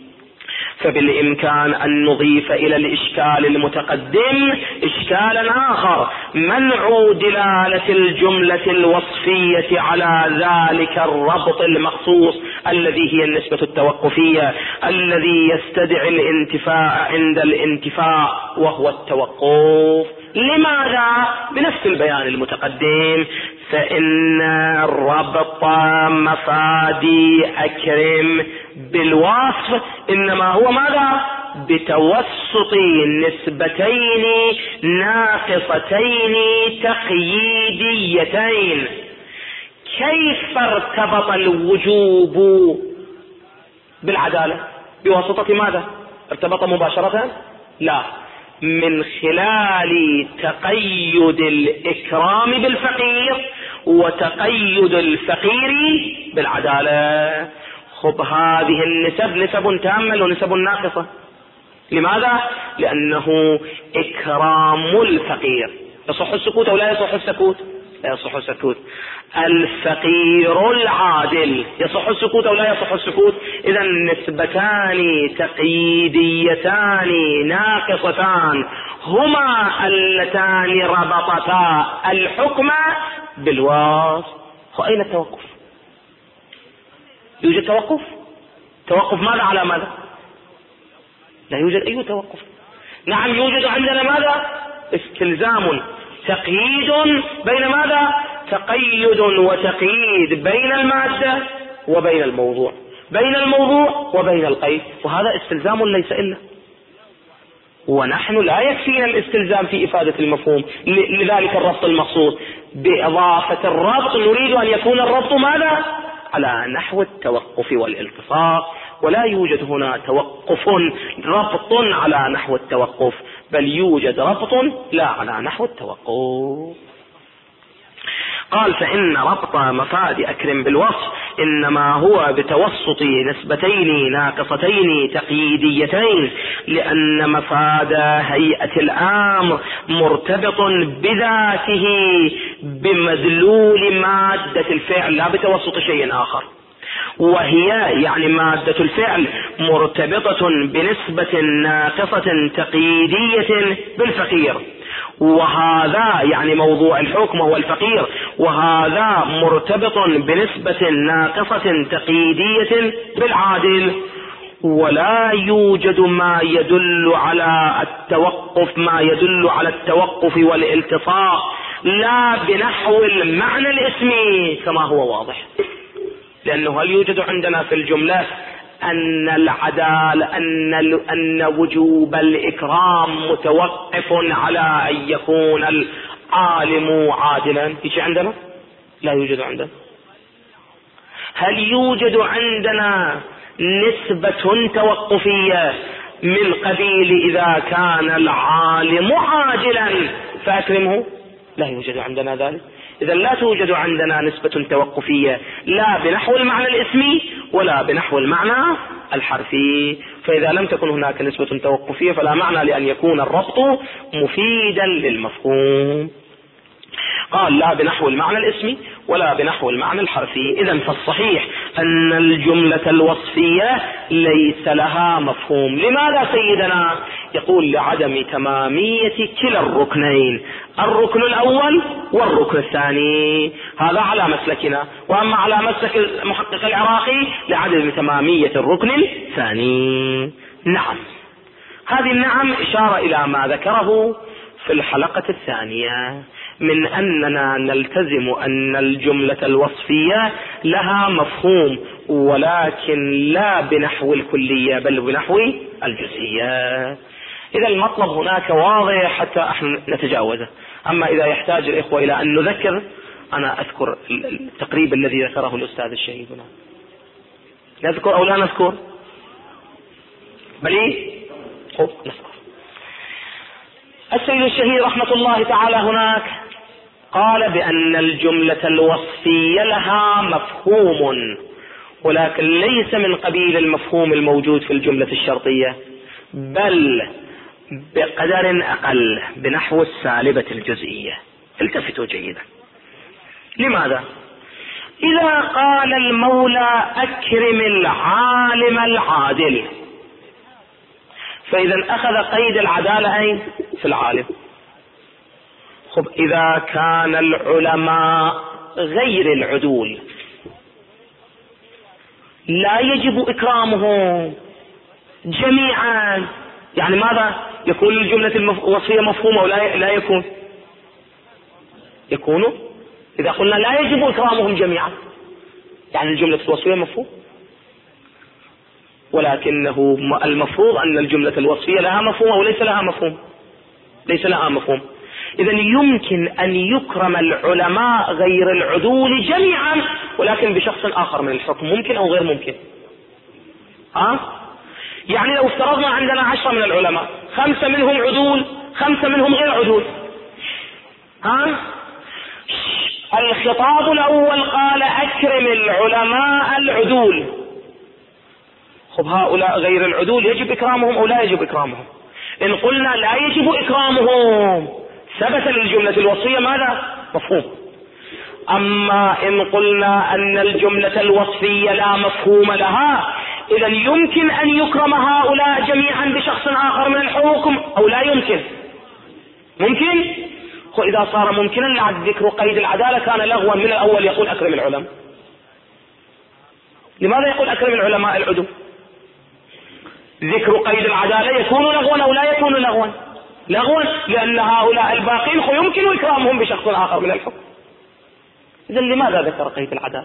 فبالإمكان أن نضيف إلى الإشكال المتقدم إشكالا آخر، منع دلالة الجملة الوصفية على ذلك الربط المخصوص الذي هي النسبة التوقفية الذي يستدعي الانتفاء عند الانتفاء وهو التوقف. لماذا؟ بنفس البيان المتقدم، فإن ربط مفادي أكرم بالوصف إنما هو ماذا؟ بتوسط نسبتين ناقصتين تقييديتين. كيف ارتبط الوجوب بالعدالة؟ بواسطة ماذا؟ ارتبط مباشرة؟ لا، من خلال تقيد الإكرام بالفقير وتقيد الفقير بالعدالة. خب هذه النسب نسب تامة ونسب ناقصة. لماذا؟ لأنه إكرام الفقير يصح السكوت أو لا يصح السكوت؟ لا يصح السكوت. الفقير العادل يصح السكوت أو لا يصح السكوت؟ إذا نسبتان تقييديتان ناقصتان هما اللتان ربطتا الحكم بالوصف. وأين التوقف؟ يوجد توقف؟ توقف ماذا على ماذا؟ لا يوجد أي توقف. نعم يوجد عندنا ماذا؟ استلزام، تقييد بين ماذا؟ تقيد وتقييد بين المادة وبين الموضوع، بين الموضوع وبين القيد، وهذا استلزام ليس إلا. ونحن لا يكفينا الاستلزام في إفادة المفهوم، لذلك الربط المخصوص بإضافة الربط نريد أن يكون الربط ماذا؟ على نحو التوقف والالتصاق، ولا يوجد هنا توقف ربط على نحو التوقف، بل يوجد ربط لا على نحو التوقف. قال فإن ربط مفاد أكرم بالوصف إنما هو بتوسط نسبتين ناقصتين تقييديتين، لأن مفاد هيئة الأمر مرتبط بذاته بمدلول مادة الفعل لا بتوسط شيء آخر، وهي يعني مادة الفعل مرتبطة بنسبة ناقصة تقييدية بالفقير، وهذا يعني موضوع الحكم هو الفقير، وهذا مرتبط بنسبة ناقصة تقييدية بالعادل. ولا يوجد ما يدل على التوقف ما يدل على التوقف والالتصاق لا بنحو المعنى الاسمي كما هو واضح، لأنه هل يوجد عندنا في الجملة أن العدالة أن أن وجوب الإكرام متوقف على أن يكون العالم عادلا؟ يجي عندنا؟ لا يوجد عندنا. هل يوجد عندنا نسبة توقفية من قبيل إذا كان العالم عاجلا فأكرمه؟ لا يوجد عندنا ذلك. إذا لا توجد عندنا نسبة توقفية لا بنحو المعنى الاسمي ولا بنحو المعنى الحرفي، فإذا لم تكن هناك نسبة توقفية فلا معنى لأن يكون الربط مفيدا للمفهوم. قال لا بنحو المعنى الاسمي ولا بنحو المعنى الحرفي. إذن فالصحيح أن الجملة الوصفية ليس لها مفهوم. لماذا سيدنا؟ يقول لعدم تمامية كلا الركنين، الركن الأول والركن الثاني، هذا على مسلكنا، وأما على مسلك المحقق العراقي لعدم تمامية الركن الثاني. نعم، هذه النعم إشارة إلى ما ذكره في الحلقة الثانية من أننا نلتزم أن الجملة الوصفية لها مفهوم، ولكن لا بنحو الكلية بل بنحو الجزئية. إذا المطلب هناك واضح حتى احنا نتجاوزه. أما إذا يحتاج الإخوة إلى أن نذكر أنا أذكر التقريب الذي ذكره الأستاذ الشهيد هنا. نذكر أو لا نذكر؟ بلي خب نذكر. السيد الشهيد رحمة الله تعالى هناك قال بأن الجملة الوصفية لها مفهوم، ولكن ليس من قبيل المفهوم الموجود في الجملة الشرطية، بل بقدر أقل بنحو السالبة الجزئية. التفتوا جيدا. لماذا؟ إذا قال المولى أكرم العالم العادل، فإذا أخذ قيد العدالة أين؟ في العالم. خب إذا كان العلماء غير العدول لا يجب إكرامهم جميعا، يعني ماذا؟ يكون الجملة الوصفية مفهومة ولا لا يكون؟ يكون. إذا قلنا لا يجب إكرامهم جميعا يعني الجملة الوصفية مفهوم، ولكنه المفروض أن الجملة الوصفية لها مفهوم أو ليس لها مفهوم؟ ليس لها مفهوم. إذا يمكن أن يكرم العلماء غير العدول جميعا ولكن بشخص آخر من الحكم، ممكن أو غير ممكن؟ ها؟ يعني لو افترضنا عندنا عشرة من العلماء، خمسة منهم عدول خمسة منهم غير عدول، ها؟ الخطاب الأول قال أكرم العلماء العدول. خب هؤلاء غير العدول يجب إكرامهم أو لا يجب إكرامهم؟ إن قلنا لا يجب إكرامهم ثبت للجملة الوصفية ماذا؟ مفهوم. أما إن قلنا أن الجملة الوصفية لا مفهوم لها، إذن يمكن أن يكرم هؤلاء جميعا بشخص آخر من الحكم أو لا يمكن؟ ممكن. وإذا صار ممكنا لعد ذكر قيد العدالة كان لغوا من الأول يقول أكرم العلماء. لماذا يقول أكرم العلماء العدو؟ ذكر قيد العدالة يكون لغوا أو لا يكون لغوا؟ لغوا، لأن هؤلاء الباقين يمكن إكرامهم بشخص آخر من الحكم. إذن لماذا ذكر قيد العدالة؟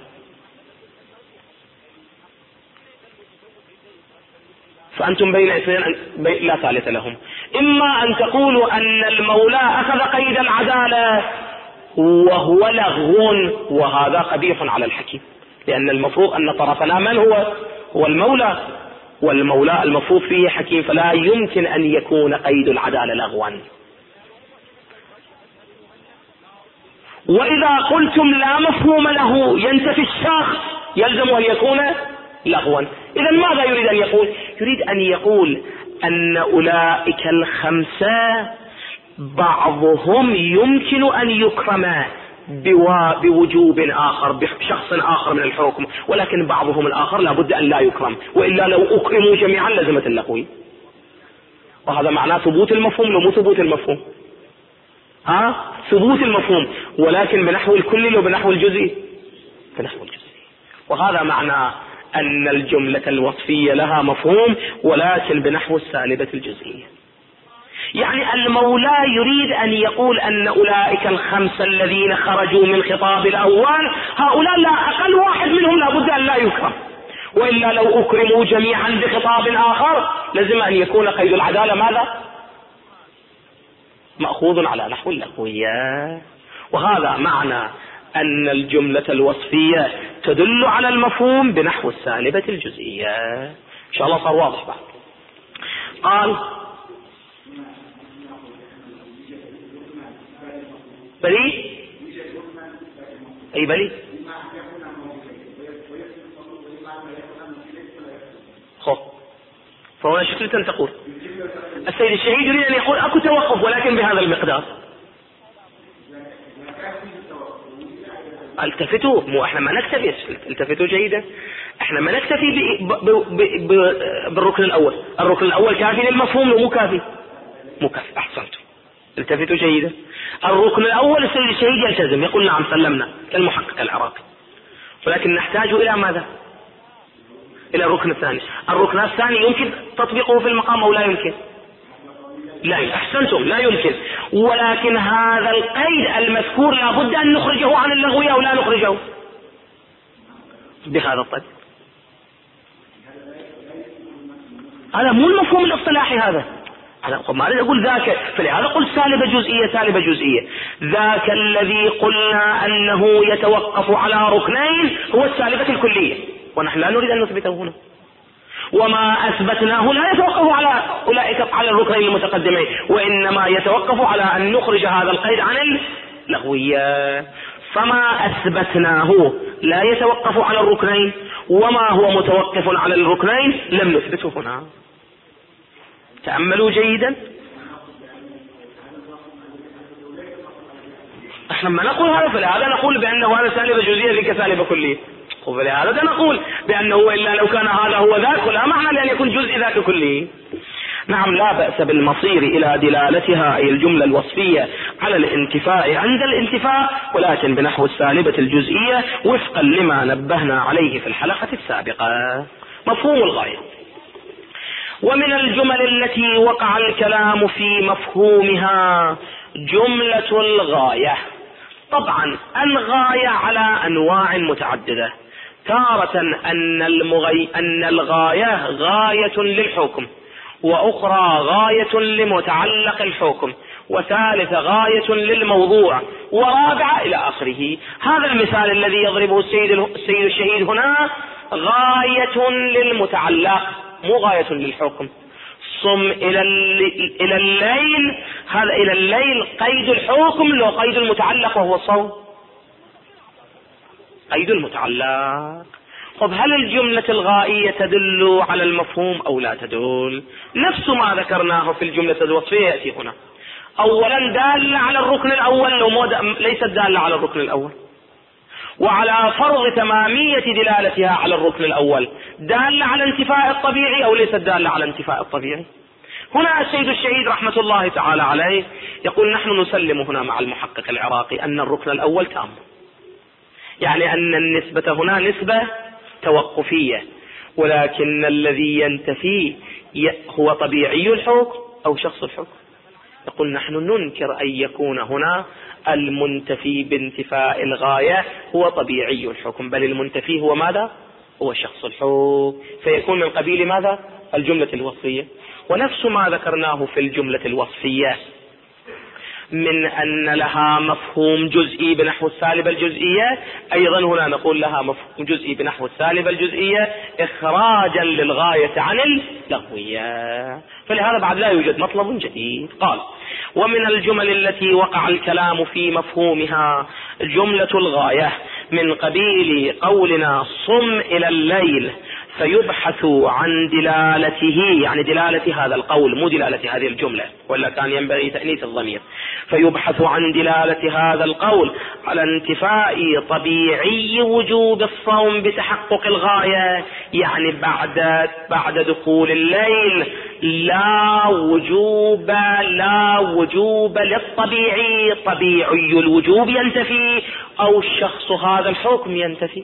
فأنتم بين اثنين لا ثالث لهم. إما أن تقولوا أن المولى أخذ قيد العدالة وهو لغو، وهذا قبيح على الحكيم، لأن المفروض أن طرفنا من هو؟ هو المولى، والمولى المفروض فيه حكيم، فلا يمكن أن يكون قيد العدالة لغوا. وإذا قلتم لا مفهوم له ينتفي الشخص يلزم أن يكون لغوا. إذا ماذا يريد أن يقول؟ يريد أن يقول أن أولئك الخمسة بعضهم يمكن أن يكرم بوجوب آخر بشخص آخر من الحكم، ولكن بعضهم الآخر لا بد أن لا يكرم، وإلا لو أكرموا جميعا لزمت اللغو. وهذا معناه ثبوت المفهوم لو مو ثبوت المفهوم، ها ثبوت المفهوم، ولكن بنحو الكلي لو بنحو الجزئي بنحو الجزئي. وهذا معنى أن الجملة الوصفية لها مفهوم ولكن بنحو السالبة الجزئية. يعني المولى يريد أن يقول أن أولئك الخمسة الذين خرجوا من خطاب الأول هؤلاء لا أقل واحد منهم لا بد أن لا يكرم، وإلا لو أكرموا جميعا بخطاب آخر لازم أن يكون قيد العدالة ماذا؟ مأخوذ على نحو اللغوية. وهذا معنى أن الجملة الوصفية تدل على المفهوم بنحو السالبة الجزئية. إن شاء الله صار واضح بعد. قال بلي أي بلي خو فهنا شكلة تقول السيد الشهيد يريد أن يقول أكو توقف ولكن بهذا المقدار. التفتوا، مو احنا ما نكتفي، التفتوا جيدا، احنا ما نكتفي بالركن الاول. الركن الاول كافي للمفهوم ومو كافي؟ مو كافي. احسنتم، التفتوا جيدا. الركن الاول السيد الشهيد يلتزم يقول نعم سلمنا كالمحقق العراقي، ولكن نحتاج الى ماذا؟ الى الركن الثاني. الركن الثاني يمكن تطبيقه في المقام او لا يمكن؟ لا. احسنتم، لا يمكن. ولكن هذا القيد المذكور لابد ان نخرجه عن اللغو او لا نخرجه بهذا الطريق. هذا مو المفهوم الاصطلاحي، هذا انا ما اريد اقول ذاك، فلهذا قلت سالبه جزئيه سالبه جزئيه. ذاك الذي قلنا انه يتوقف على ركنين هو السالبه الكليه، ونحن لا نريد ان نثبته هنا. وما اثبتناه لا يتوقف على اولئك على الركنين المتقدمين، وانما يتوقف على ان نخرج هذا القيد عن اللغويه. فما اثبتناه لا يتوقف على الركنين، وما هو متوقف على الركنين لم نثبته هنا. تأملوا جيدا. احنا ما نقول هذا، فلهذا نقول بانه هذا سالبه جزئيه ذيك سالبه كليه، وفلهذا نقول بانه الا لو كان هذا هو ذاك ولا معنى لان يكون جزء ذاك كله. نعم، لا بأس بالمصير الى دلالتها اي الجمله الوصفيه على الانتفاء عند الانتفاء، ولكن بنحو السالبه الجزئيه وفقا لما نبهنا عليه في الحلقه السابقه. مفهوم الغايه. ومن الجمل التي وقع الكلام في مفهومها جملة الغاية. طبعا الغاية على أنواع متعددة. تارة أن, المغي... أن الغاية غاية للحكم، وأخرى غاية لمتعلق الحكم، وثالث غاية للموضوع، ورابعة إلى آخره. هذا المثال الذي يضربه السيد, السيد الشهيد هنا غاية للمتعلق مو غاية للحكم. صم إلى إلى الليل، هذا إلى الليل قيد الحكم لو قيد المتعلق وهو الصوم قيد المتعلق. طب هل الجملة الغائية تدل على المفهوم أو لا تدل؟ نفس ما ذكرناه في الجملة الوصفية يأتي هنا. أولا دالة على الركن الأول لو ليست دالة على الركن الأول، وعلى فرض تمامية دلالتها على الركن الأول دالة على انتفاء الطبيعي أو ليست دالة على انتفاء الطبيعي. هنا السيد الشهيد رحمة الله تعالى عليه يقول نحن نسلم هنا مع المحقق العراقي أن الركن الأول تام، يعني أن النسبة هنا نسبة توقفية، ولكن الذي ينتفي هو طبيعي الحكم أو شخص الحكم. يقول نحن ننكر أن يكون هنا المنتفي بانتفاء الغاية هو طبيعي الحكم، بل المنتفي هو ماذا؟ هو شخص الحكم، فيكون من قبيل ماذا؟ الجملة الوصفية. ونفس ما ذكرناه في الجملة الوصفية من أن لها مفهوم جزئي بنحو السالبة الجزئية، أيضا هنا نقول لها مفهوم جزئي بنحو السالبة الجزئية إخراجا للغاية عن اللغوية، فلهذا بعد لا يوجد مطلب جديد. قال ومن الجمل التي وقع الكلام في مفهومها جملة الغاية من قبيل قولنا صم إلى الليل فيبحث عن دلالته، يعني دلالة هذا القول مو دلالة هذه الجملة، ولا كان ينبغي تأنيث الضمير. فيبحث عن دلالة هذا القول على انتفاء طبيعي وجوب الصوم بتحقق الغاية، يعني بعد بعد دخول الليل لا وجوب لا وجوب للطبيعي، طبيعي الوجوب ينتفي أو الشخص هذا الحكم ينتفي.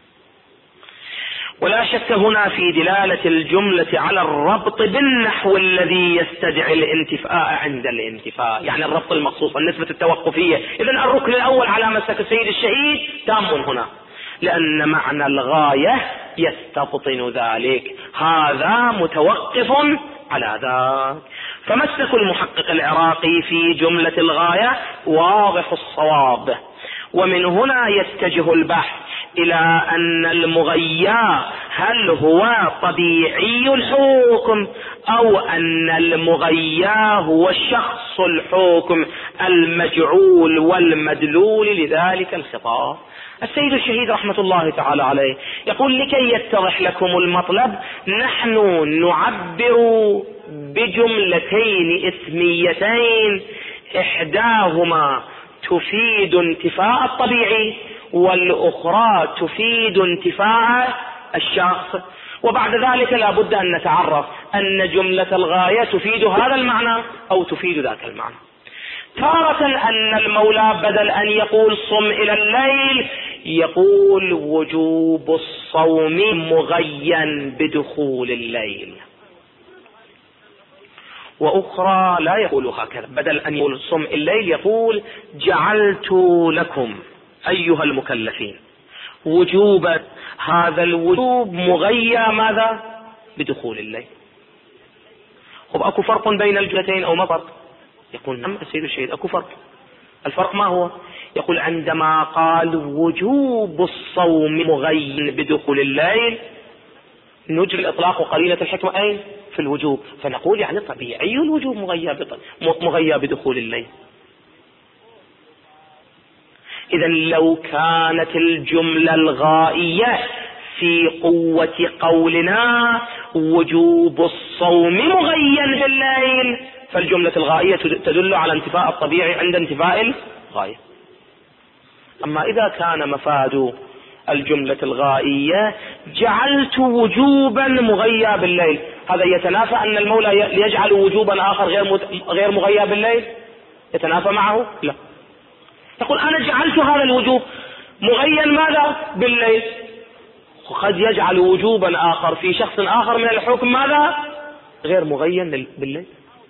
ولا شك هنا في دلالة الجملة على الربط بالنحو الذي يستدعي الانتفاء عند الانتفاء، يعني الربط المخصوص النسبة التوقفية. إذن الركن الأول على مسلك السيد الشهيد تام هنا، لأن معنى الغاية يستبطن ذلك، هذا متوقف على ذاك. فمسلك المحقق العراقي في جملة الغاية واضح الصواب، ومن هنا يتجه البحث إلى أن المغيى هل هو طبيعي الحكم أو أن المغيى هو شخص الحكم المجعول والمدلول لذلك الخطاب. السيد الشهيد رحمة الله تعالى عليه يقول: لكي يتضح لكم المطلب نحن نعبر بجملتين اسميتين، إحداهما تفيد انتفاء الطبيعي والأخرى تفيد انتفاء الشخص، وبعد ذلك لا بد أن نتعرف أن جملة الغاية تفيد هذا المعنى أو تفيد ذاك المعنى. تارة أن المولى بدل أن يقول صم إلى الليل يقول وجوب الصوم مغين بدخول الليل، وأخرى لا يقول هكذا، بدل أن يقول صم الليل يقول جعلت لكم أيها المكلفين وجوب هذا الوجوب مغيى ماذا؟ بدخول الليل. خب أكو فرق بين الجملتين أو ما فرق؟ يقول نعم السيد الشهيد أكو فرق. الفرق ما هو؟ يقول عندما قال وجوب الصوم مغي بدخول الليل نجري الإطلاق وقليلة الحكمة أين؟ في الوجوب، فنقول يعني طبيعي الوجوب مغيى بدخول الليل. إذا لو كانت الجملة الغائية في قوة قولنا وجوب الصوم مغيا بالليل فالجملة الغائية تدل على انتفاء الطبيعي عند انتفاء الغاية. أما إذا كان مفاد الجملة الغائية جعلت وجوبا مغيا بالليل، هذا يتنافى أن المولى يجعل وجوبا آخر غير غير مغيا بالليل؟ يتنافى معه؟ لا. يقول أنا جعلت هذا الوجوب مغيا ماذا؟ بالليل، وقد يجعل وجوبا آخر في شخص آخر من الحكم ماذا؟ غير مغيا بالليل.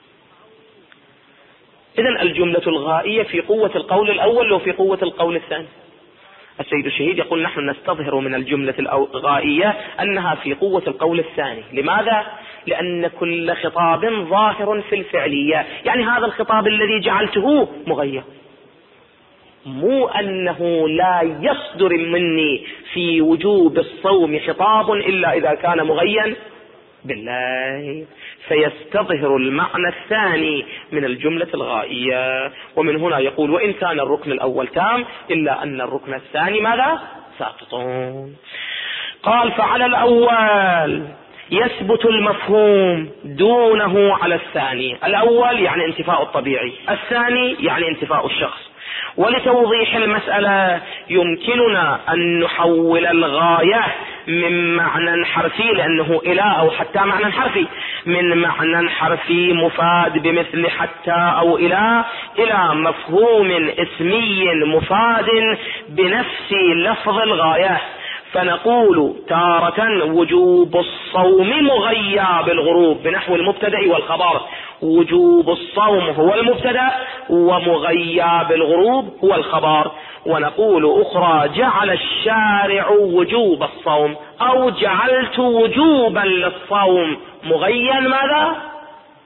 إذن الجملة الغائية في قوة القول الأول وفي قوة القول الثاني. السيد الشهيد يقول نحن نستظهر من الجملة الغائية أنها في قوة القول الثاني. لماذا؟ لأن كل خطاب ظاهر في الفعلية، يعني هذا الخطاب الذي جعلته مغير، مو أنه لا يصدر مني في وجوب الصوم خطاب إلا إذا كان مغيا بالله، فيستظهر المعنى الثاني من الجملة الغائية. ومن هنا يقول وإن كان الركن الأول تام إلا أن الركن الثاني ماذا؟ ساقطون. قال فعلى الأول يثبت المفهوم دونه على الثاني، الأول يعني انتفاء الطبيعي، الثاني يعني انتفاء الشخص. ولتوضيح المسألة يمكننا أن نحول الغاية من معنى حرفي، لأنه إلى أو حتى معنى حرفي، من معنى حرفي مفاد بمثل حتى أو إلى إلى مفهوم اسمي مفاد بنفس لفظ الغاية. فنقول تارة وجوب الصوم مغيى بالغروب بنحو المبتدأ والخبر، وجوب الصوم هو المبتدأ ومغيى بالغروب هو الخبر. ونقول أخرى جعل الشارع وجوب الصوم أو جعلت وجوبا للصوم مغيا ماذا؟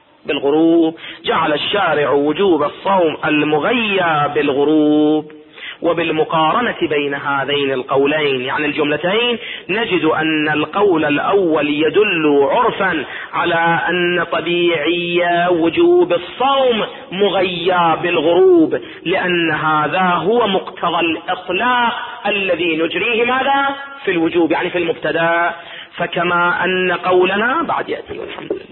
بالغروب، جعل الشارع وجوب الصوم المغيى بالغروب. وبالمقارنة بين هذين القولين يعني الجملتين نجد أن القول الأول يدل عرفا على أن طبيعي وجوب الصوم مغيى بالغروب، لأن هذا هو مقتضى الإطلاق الذي نجريه ماذا في الوجوب يعني في المبتدأ. فكما أن قولنا بعد يأتي والحمد لله.